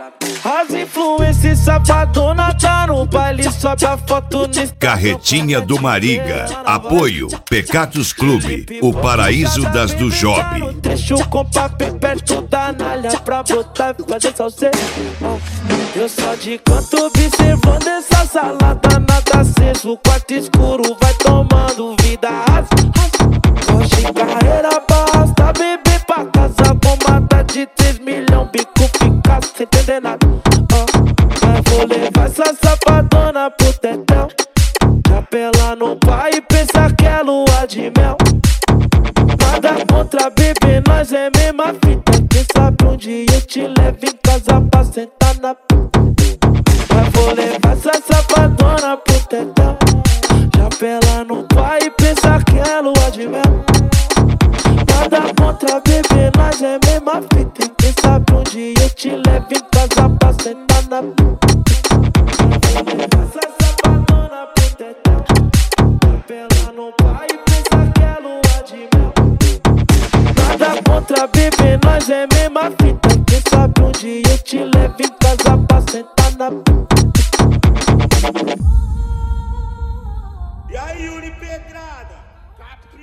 As influências safadona tá no baile, sobe a foto nesse Carretinha do Mariga. Apoio Pecatus Clube, o paraíso das do Job. Deixa o compapé perto da nalha pra botar e fazer salseiro. Eu só de canto observando essa salada, nada aceso. O quarto escuro vai tomando vida. Hoje carreira basta, beber pra casa com mata de 3 milhões, bico fica sem entender nada. Mas vou levar essa safadona pro tetel, capela no pai e pensar que é lua de mel. Nada contra bebê, nós é mesma fita. Quem sabe um dia eu te levo em casa pra sentar na puta. Mas vou levar essa safadona pro tetel, capela no pai e pensar que é lua de mel. Nada contra bebê, nós é mesma fita. Quem sabe um dia eu te levo em casa pra sentar na puta. Vou levar essa safadona pro tetel, capela no pai e pensar que é lua de mel. Nada contra bebê, nós é mesma fita. Quem sabe um dia eu te levo em casa pra sentar na puta. E aí, Yuri Pedrada?